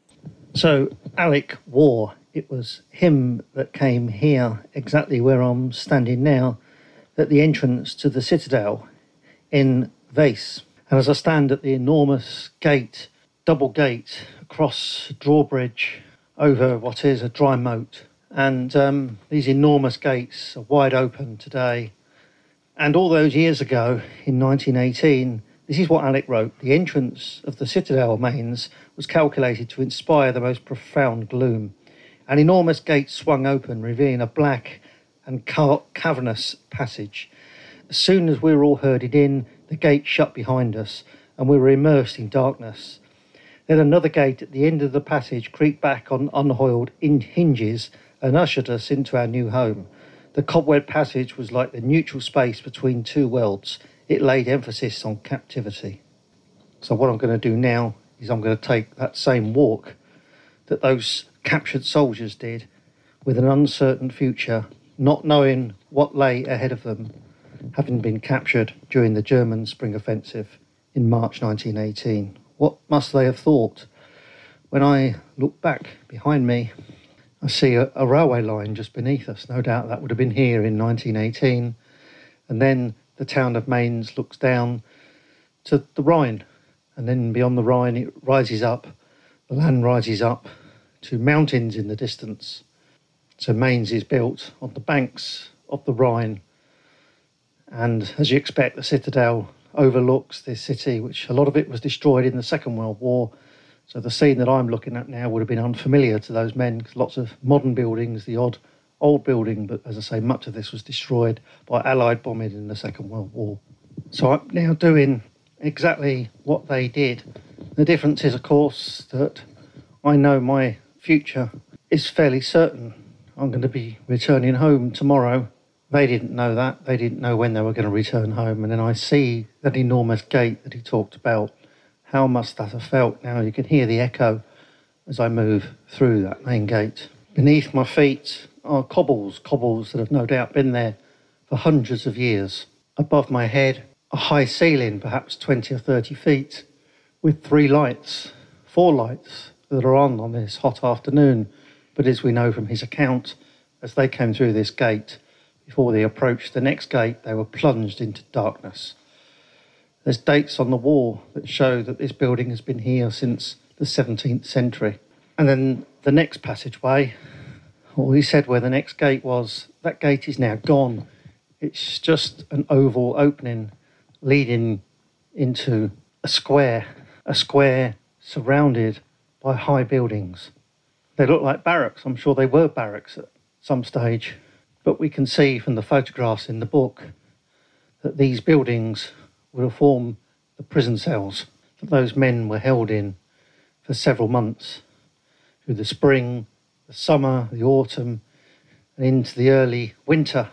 Speaker 1: So Alec Waugh, it was him that came here, exactly where I'm standing now, at the entrance to the Citadel in Weiss. And as I stand at the enormous gate, double gate, across a drawbridge, over what is a dry moat, and um, these enormous gates are wide open today. And all those years ago, in nineteen eighteen, this is what Alec wrote: the entrance of the Citadel Mainz was calculated to inspire the most profound gloom. An enormous gate swung open, revealing a black and ca- cavernous passage. As soon as we were all herded in, the gate shut behind us, and we were immersed in darkness. Then another gate at the end of the passage creaked back on unhoiled in- hinges and ushered us into our new home. The cobweb passage was like the neutral space between two worlds. It laid emphasis on captivity. So what I'm going to do now is I'm going to take that same walk that those captured soldiers did, with an uncertain future, not knowing what lay ahead of them, having been captured during the German Spring Offensive in March nineteen eighteen. What must they have thought? When I look back behind me, I see a, a railway line just beneath us. No doubt that would have been here in nineteen eighteen. And then the town of Mainz looks down to the Rhine. And then beyond the Rhine, it rises up, the land rises up to mountains in the distance. So Mainz is built on the banks of the Rhine. And as you expect, the Citadel overlooks this city, which a lot of it was destroyed in the Second World War. So the scene that I'm looking at now would have been unfamiliar to those men, because lots of modern buildings, the odd old building, but as I say, much of this was destroyed by Allied bombing in the Second World War. So I'm now doing exactly what they did. The difference is, of course, that I know my future is fairly certain. I'm going to be returning home tomorrow. They didn't know that. They didn't know when they were going to return home. And then I see that enormous gate that he talked about. How must that have felt? Now you can hear the echo as I move through that main gate. Beneath my feet are cobbles, cobbles that have no doubt been there for hundreds of years. Above my head, a high ceiling, perhaps twenty or thirty feet, with three lights, four lights that are on on this hot afternoon. But as we know from his account, as they came through this gate, before they approached the next gate, they were plunged into darkness. There's dates on the wall that show that this building has been here since the seventeenth century. And then the next passageway, well, he said where the next gate was, that gate is now gone. It's just an oval opening leading into a square, a square surrounded by high buildings. They look like barracks. I'm sure they were barracks at some stage. But we can see from the photographs in the book that these buildings would have formed the prison cells that those men were held in for several months, through the spring, the summer, the autumn, and into the early winter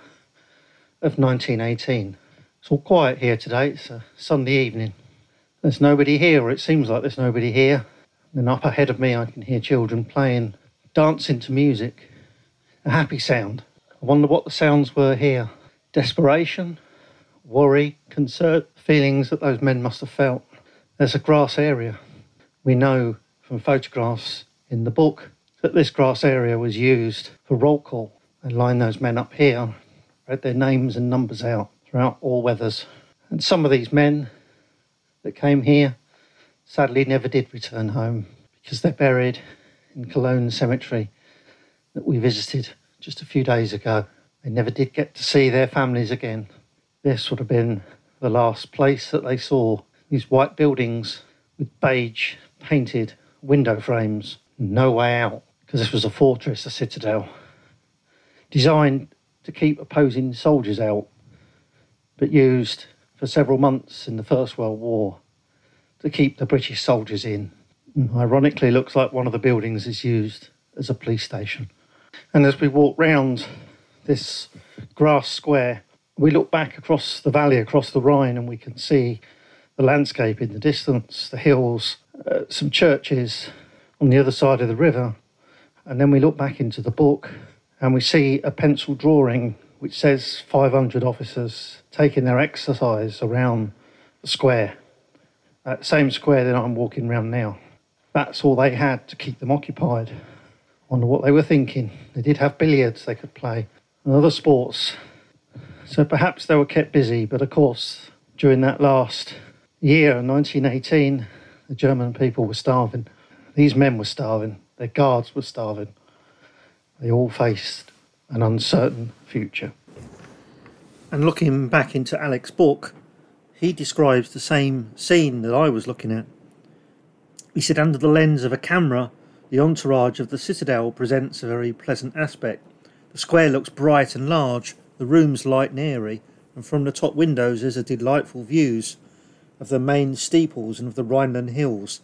Speaker 1: of nineteen eighteen. It's all quiet here today. It's a Sunday evening. There's nobody here, or it seems like there's nobody here. And up ahead of me I can hear children playing, dancing to music, a happy sound. I wonder what the sounds were here. Desperation, worry, concern, feelings that those men must have felt. There's a grass area. We know from photographs in the book that this grass area was used for roll call. They lined those men up here, read their names and numbers out throughout all weathers. And some of these men that came here sadly never did return home, because they're buried in Cologne Cemetery that we visited just a few days ago. They never did get to see their families again. This would have been the last place that they saw. These white buildings with beige painted window frames. No way out, because this was a fortress, a citadel, designed to keep opposing soldiers out, but used for several months in the First World War to keep the British soldiers in. And ironically, looks like one of the buildings is used as a police station. And as we walk round this grass square, we look back across the valley, across the Rhine, and we can see the landscape in the distance, the hills, uh, some churches on the other side of the river. And then we look back into the book and we see a pencil drawing which says five hundred officers taking their exercise around the square, that same square that I'm walking around now. That's all they had to keep them occupied. I wonder what they were thinking. They did have billiards they could play and other sports. So perhaps they were kept busy, but of course, during that last year, nineteen eighteen, the German people were starving. These men were starving. Their guards were starving. They all faced an uncertain future. And looking back into Alec's book, he describes the same scene that I was looking at. He said, under the lens of a camera, the entourage of the citadel presents a very pleasant aspect. The square looks bright and large, the rooms light and airy, and from the top windows there's a delightful views of the main steeples and of the Rhineland hills.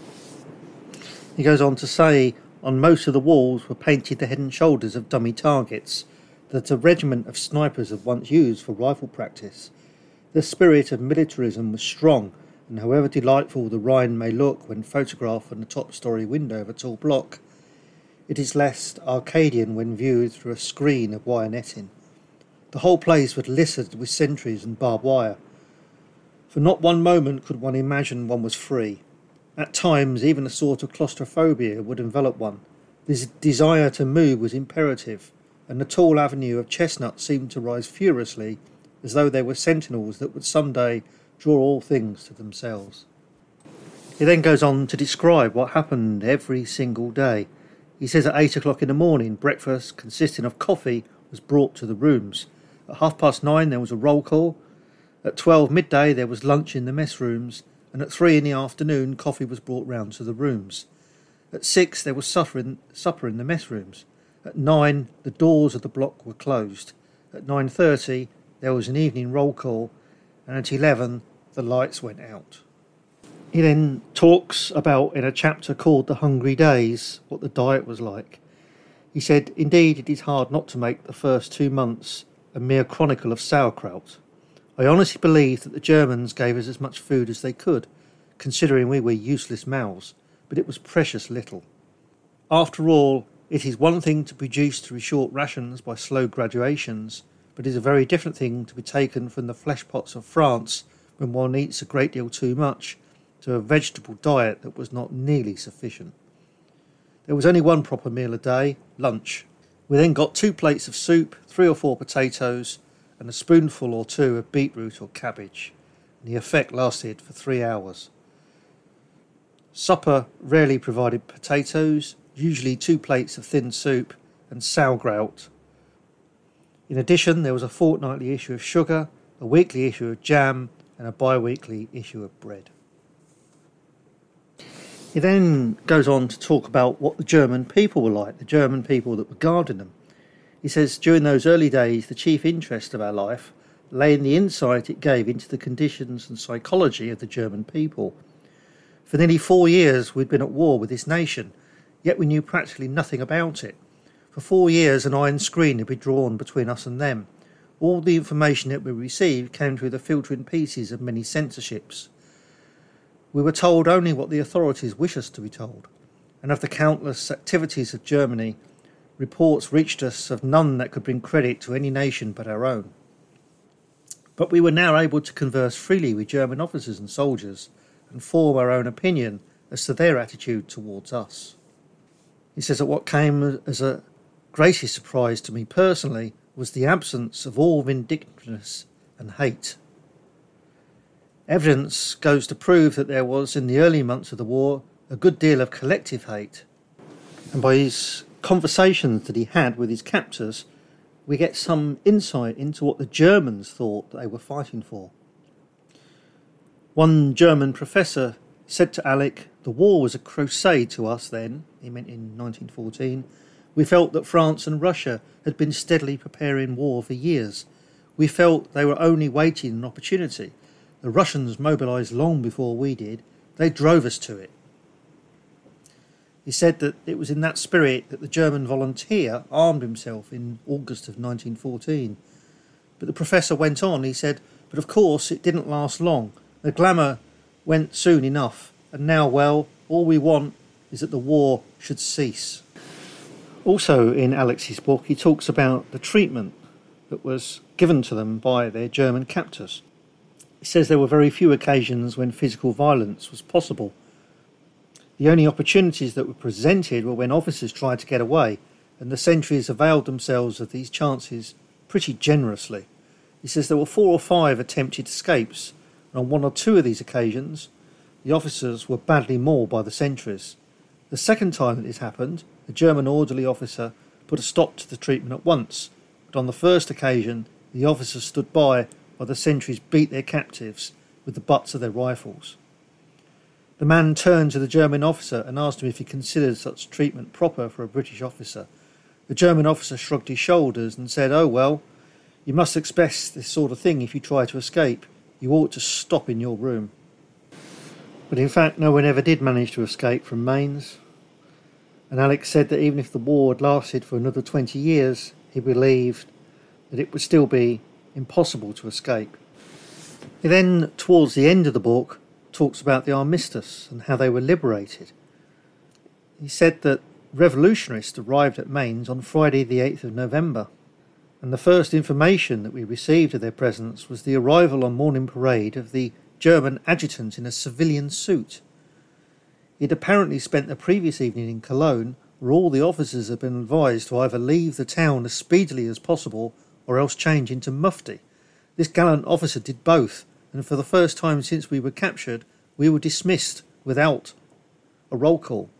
Speaker 1: He goes on to say, on most of the walls were painted the head and shoulders of dummy targets that a regiment of snipers had once used for rifle practice. The spirit of militarism was strong, and however delightful the Rhine may look when photographed from the top-storey window of a tall block, it is less Arcadian when viewed through a screen of wire netting. The whole place was littered with sentries and barbed wire. For not one moment could one imagine one was free. At times, even a sort of claustrophobia would envelop one. This desire to move was imperative, and the tall avenue of chestnuts seemed to rise furiously, as though they were sentinels that would some day draw all things to themselves. He then goes on to describe what happened every single day. He says at eight o'clock in the morning, breakfast, consisting of coffee, was brought to the rooms. At half past nine there was a roll call. At twelve midday there was lunch in the mess rooms, and at three in the afternoon coffee was brought round to the rooms. At six there was supper in, supper in the mess rooms. At nine the doors of the block were closed. At nine thirty there was an evening roll call, and at eleven the lights went out. He then talks about, in a chapter called The Hungry Days, what the diet was like. He said, indeed it is hard not to make the first two months a mere chronicle of sauerkraut. I honestly believe that the Germans gave us as much food as they could, considering we were useless mouths, but it was precious little. After all, it is one thing to produce through short rations by slow graduations, but it is a very different thing to be taken from the flesh pots of France when one eats a great deal too much, to a vegetable diet that was not nearly sufficient. There was only one proper meal a day, lunch. We then got two plates of soup, three or four potatoes, and a spoonful or two of beetroot or cabbage. And the effect lasted for three hours. Supper rarely provided potatoes, usually two plates of thin soup and sauerkraut. In addition, there was a fortnightly issue of sugar, a weekly issue of jam, and a bi-weekly issue of bread. He then goes on to talk about what the German people were like, the German people that were guarding them. He says, during those early days, the chief interest of our life lay in the insight it gave into the conditions and psychology of the German people. For nearly four years we'd been at war with this nation, yet we knew practically nothing about it. For four years an iron screen had been drawn between us and them. All the information that we received came through the filtering pieces of many censorships. We were told only what the authorities wish us to be told, and of the countless activities of Germany, reports reached us of none that could bring credit to any nation but our own. But we were now able to converse freely with German officers and soldiers and form our own opinion as to their attitude towards us. He says that what came as a greatest surprise to me personally was the absence of all vindictiveness and hate. Evidence goes to prove that there was, in the early months of the war, a good deal of collective hate. And by his conversations that he had with his captors, we get some insight into what the Germans thought they were fighting for. One German professor said to Alec, the war was a crusade to us then, he meant in nineteen fourteen. We felt that France and Russia had been steadily preparing war for years. We felt they were only waiting an opportunity. The Russians mobilised long before we did. They drove us to it. He said that it was in that spirit that the German volunteer armed himself in August of nineteen fourteen. But the professor went on, he said, but of course it didn't last long. The glamour went soon enough, and now, well, all we want is that the war should cease. Also in Alex's book, he talks about the treatment that was given to them by their German captors. He says there were very few occasions when physical violence was possible. The only opportunities that were presented were when officers tried to get away, and the sentries availed themselves of these chances pretty generously. He says there were four or five attempted escapes, and on one or two of these occasions, the officers were badly mauled by the sentries. The second time that this happened, the German orderly officer put a stop to the treatment at once, but on the first occasion, the officers stood by while the sentries beat their captives with the butts of their rifles. The man turned to the German officer and asked him if he considered such treatment proper for a British officer. The German officer shrugged his shoulders and said, "Oh well, you must expect this sort of thing if you try to escape. You ought to stop in your room." But in fact, no one ever did manage to escape from Mainz. And Alex said that even if the war had lasted for another twenty years, he believed that it would still be impossible to escape. He then, towards the end of the book, talks about the armistice and how they were liberated. He said that revolutionists arrived at Mainz on Friday the eighth of November, and the first information that we received of their presence was the arrival on morning parade of the German adjutant in a civilian suit. He had apparently spent the previous evening in Cologne, where all the officers had been advised to either leave the town as speedily as possible or else change into mufti. This gallant officer did both, and for the first time since we were captured, we were dismissed without a roll call.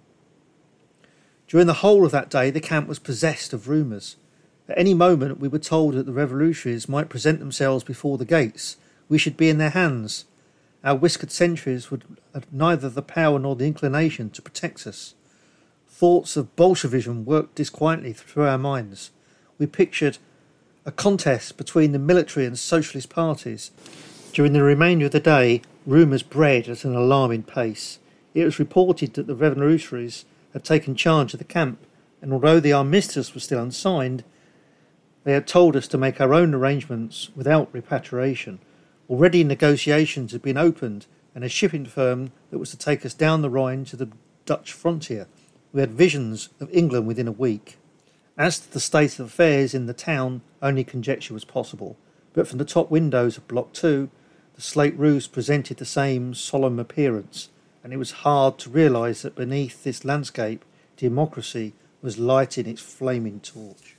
Speaker 1: During the whole of that day, the camp was possessed of rumours. At any moment we were told that the revolutionaries might present themselves before the gates. We should be in their hands. Our whiskered sentries would have neither the power nor the inclination to protect us. Thoughts of Bolshevism worked disquietly through our minds. We pictured a contest between the military and socialist parties. During the remainder of the day, rumours bred at an alarming pace. It was reported that the revolutionaries had taken charge of the camp, and although the armistice was still unsigned, they had told us to make our own arrangements without repatriation. Already negotiations had been opened, and a shipping firm that was to take us down the Rhine to the Dutch frontier. We had visions of England within a week. As to the state of affairs in the town, only conjecture was possible, but from the top windows of Block two, the slate roofs presented the same solemn appearance, and it was hard to realise that beneath this landscape, democracy was lighting its flaming torch.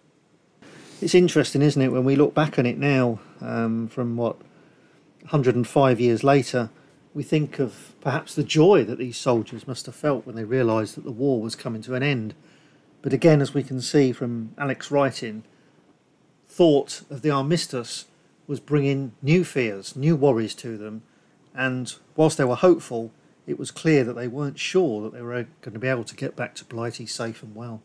Speaker 1: It's interesting, isn't it, when we look back on it now, um, from what, one hundred five years later, we think of perhaps the joy that these soldiers must have felt when they realised that the war was coming to an end. But again, as we can see from Alex's writing, thought of the armistice was bringing new fears, new worries to them, and whilst they were hopeful, it was clear that they weren't sure that they were going to be able to get back to Blighty safe and well.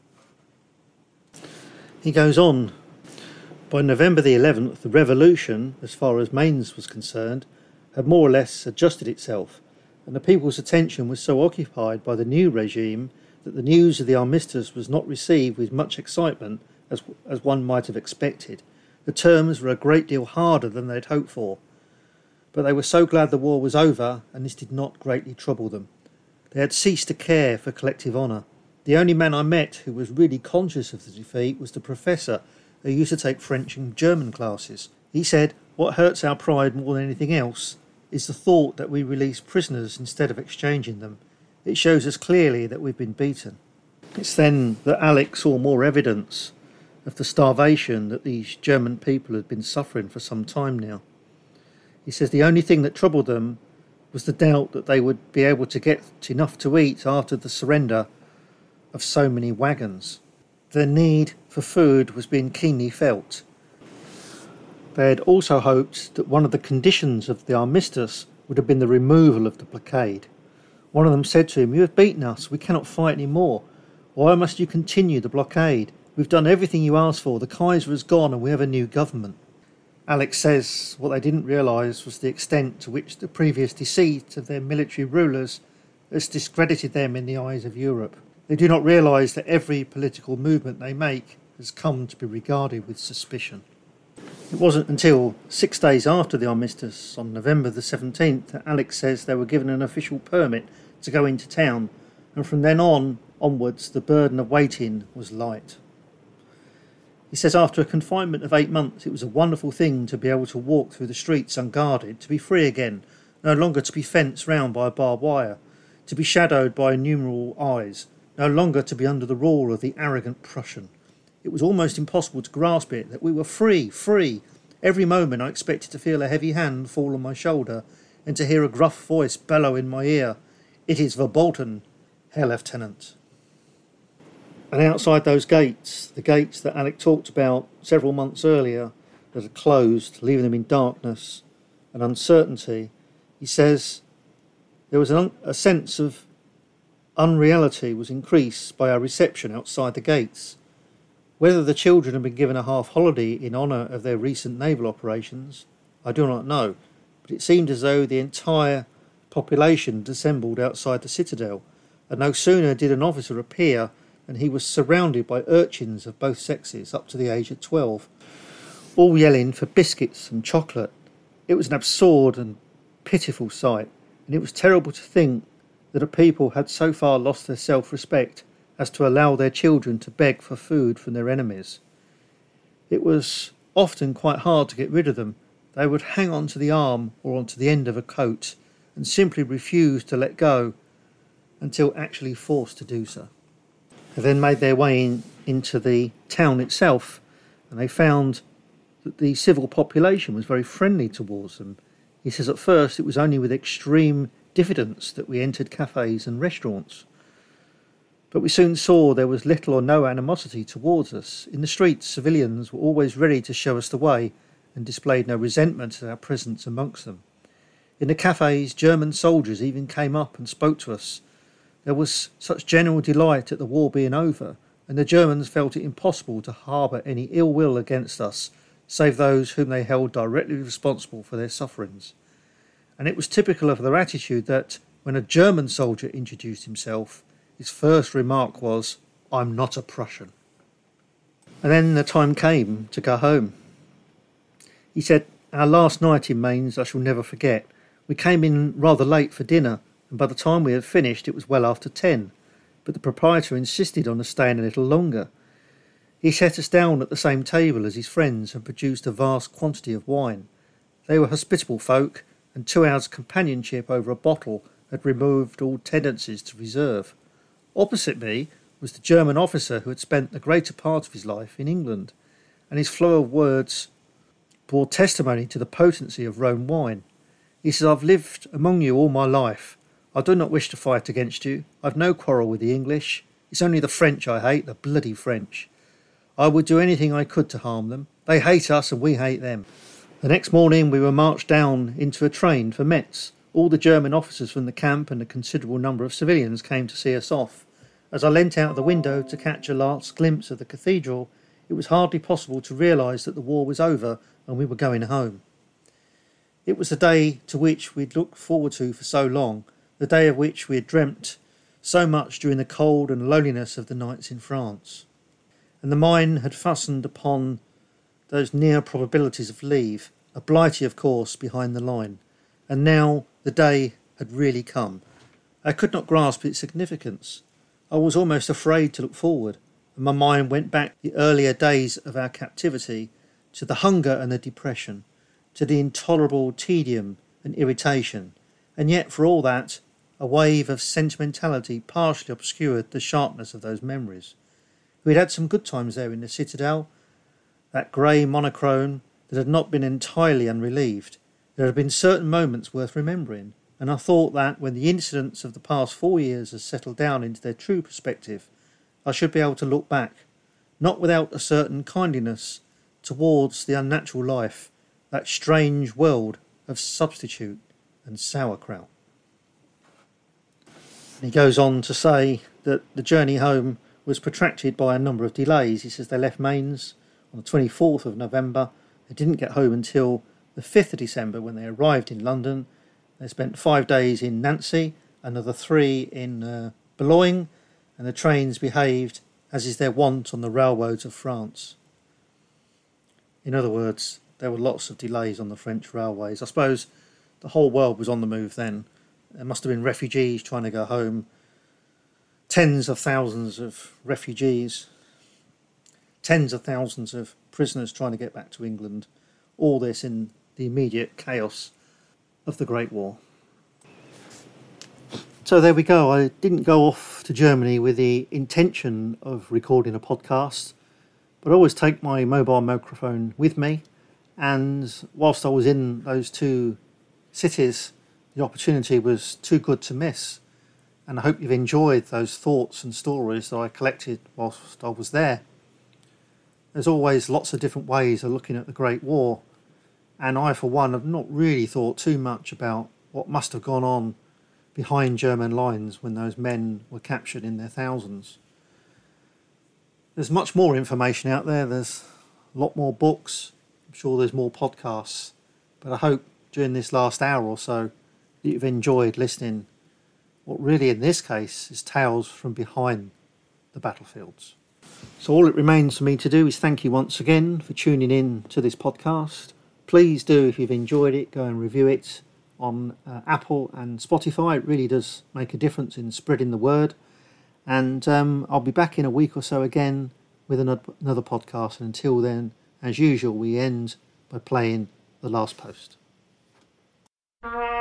Speaker 1: He goes on, by November the eleventh, the revolution, as far as Mainz was concerned, had more or less adjusted itself, and the people's attention was so occupied by the new regime that the news of the armistice was not received with much excitement as, as one might have expected. The terms were a great deal harder than they'd hoped for, but they were so glad the war was over, and this did not greatly trouble them. They had ceased to care for collective honour. The only man I met who was really conscious of the defeat was the professor who used to take French and German classes. He said, "What hurts our pride more than anything else is the thought that we release prisoners instead of exchanging them. It shows us clearly that we've been beaten." It's then that Alex saw more evidence of the starvation that these German people had been suffering for some time now. He says the only thing that troubled them was the doubt that they would be able to get enough to eat after the surrender of so many wagons. Their need for food was being keenly felt. They had also hoped that one of the conditions of the armistice would have been the removal of the blockade. One of them said to him, "You have beaten us, we cannot fight any more. Why must you continue the blockade? We've done everything you asked for, the Kaiser is gone and we have a new government." Alex says what they didn't realise was the extent to which the previous deceit of their military rulers has discredited them in the eyes of Europe. They do not realise that every political movement they make has come to be regarded with suspicion. It wasn't until six days after the armistice, on November the seventeenth, that Alex says they were given an official permit to go into town, and from then on onwards the burden of waiting was light. He says after a confinement of eight months it was a wonderful thing to be able to walk through the streets unguarded, to be free again, no longer to be fenced round by barbed wire, to be shadowed by innumerable eyes, no longer to be under the rule of the arrogant Prussian. It was almost impossible to grasp it, that we were free, free. Every moment I expected to feel a heavy hand fall on my shoulder and to hear a gruff voice bellow in my ear, "It is verboten, Herr Lieutenant." And outside those gates, the gates that Alec talked about several months earlier that had closed, leaving them in darkness and uncertainty, he says there was an, a sense of unreality was increased by our reception outside the gates. Whether the children had been given a half holiday in honour of their recent naval operations, I do not know, but it seemed as though the entire population had assembled outside the citadel, and no sooner did an officer appear than he was surrounded by urchins of both sexes up to the age of twelve, all yelling for biscuits and chocolate. It was an absurd and pitiful sight, and it was terrible to think that a people had so far lost their self-respect as to allow their children to beg for food from their enemies. It was often quite hard to get rid of them. They would hang on to the arm or onto the end of a coat and simply refuse to let go until actually forced to do so. They then made their way in, into the town itself, and they found that the civil population was very friendly towards them. He says at first it was only with extreme diffidence that we entered cafes and restaurants. But we soon saw there was little or no animosity towards us. In the streets, civilians were always ready to show us the way and displayed no resentment at our presence amongst them. In the cafes, German soldiers even came up and spoke to us. There was such general delight at the war being over, and the Germans felt it impossible to harbour any ill will against us, save those whom they held directly responsible for their sufferings. And it was typical of their attitude that, when a German soldier introduced himself, his first remark was, "I'm not a Prussian." And then the time came to go home. He said, "Our last night in Mainz I shall never forget. We came in rather late for dinner, and by the time we had finished it was well after ten, but the proprietor insisted on us staying a little longer. He set us down at the same table as his friends and produced a vast quantity of wine. They were hospitable folk, and two hours' companionship over a bottle had removed all tendencies to reserve. Opposite me was the German officer who had spent the greater part of his life in England, and his flow of words bore testimony to the potency of Rhone wine. He says, "I've lived among you all my life. I do not wish to fight against you. I've no quarrel with the English. It's only the French I hate, the bloody French. I would do anything I could to harm them. They hate us and we hate them." The next morning we were marched down into a train for Metz. All the German officers from the camp and a considerable number of civilians came to see us off. As I leant out of the window to catch a last glimpse of the cathedral, it was hardly possible to realise that the war was over and we were going home. It was the day to which we'd looked forward to for so long, the day of which we had dreamt so much during the cold and loneliness of the nights in France. And the mind had fastened upon those near probabilities of leave, a Blighty, of course, behind the line. And now the day had really come. I could not grasp its significance. I was almost afraid to look forward, and my mind went back the earlier days of our captivity, to the hunger and the depression, to the intolerable tedium and irritation, and yet for all that, a wave of sentimentality partially obscured the sharpness of those memories. We had had some good times there in the citadel, that grey monochrome that had not been entirely unrelieved. There had been certain moments worth remembering, and I thought that when the incidents of the past four years had settled down into their true perspective, I should be able to look back, not without a certain kindliness, towards the unnatural life, that strange world of substitute and sauerkraut. And he goes on to say that the journey home was protracted by a number of delays. He says they left Mainz on the twenty-fourth of November. They didn't get home until the fifth of December when they arrived in London. They spent five days in Nancy, another three in uh, Boulogne, and the trains behaved as is their wont on the railroads of France. In other words, there were lots of delays on the French railways. I suppose the whole world was on the move then. There must have been refugees trying to go home. Tens of thousands of refugees. Tens of thousands of prisoners trying to get back to England. All this in the immediate chaos of the Great War. So there we go. I didn't go off to Germany with the intention of recording a podcast, but I always take my mobile microphone with me, and whilst I was in those two cities, the opportunity was too good to miss. And I hope you've enjoyed those thoughts and stories that I collected whilst I was there. There's always lots of different ways of looking at the Great War, and I, for one, have not really thought too much about what must have gone on behind German lines when those men were captured in their thousands. There's much more information out there. There's a lot more books. I'm sure there's more podcasts. But I hope during this last hour or so that you've enjoyed listening what really in this case is tales from behind the battlefields. So all it remains for me to do is thank you once again for tuning in to this podcast. Please do, if you've enjoyed it, go and review it on uh, Apple and Spotify. It really does make a difference in spreading the word. And um, I'll be back in a week or so again with another, another podcast. And until then, as usual, we end by playing The Last Post.